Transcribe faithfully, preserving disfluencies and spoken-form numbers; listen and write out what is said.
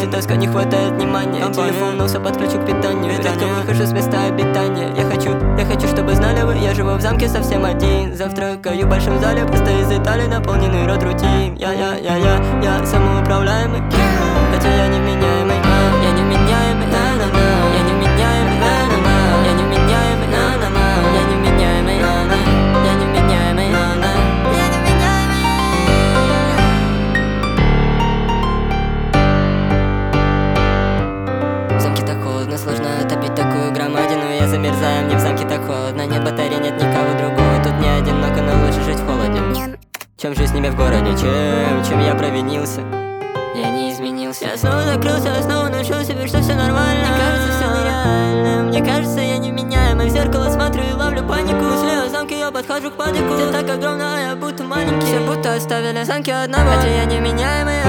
работе тоска, не хватает внимания. Телефон носа подключу к питанию. Редко выхожу с места обитания. Я хочу, я хочу, чтобы знали вы, я живу в замке совсем один. Завтракаю в большом зале, просто из Италии наполненный рот рутин. Я, я, я, я, я самоуправляемый, хотя я невменяемый. Я невменяемый, на-на-на. Я невменяемый, на-на-на. Я невменяемый, на-на-на. Я невменяемый, на-на. Я невменяемый, на-на. Я невменяемый. В замке так холодно, сложно отопить такую громадину. Я замерзаю, мне в замке так холодно. Нет батареи, нет никого другого. Тут не одиноко, но лучше жить в холоде, чем жить с ними в городе. Чем, чем я провинился, я не изменился. Я снова закрылся, я снова нашел себе, что все нормально. Мне кажется, все нереально. Мне кажется, я невменяемый. В зеркало смотрю и ловлю панику. Слева в замке я подхожу к падику. Все так огромно, а я будто маленький. Все будто оставили замки одного, хотя я невменяемый.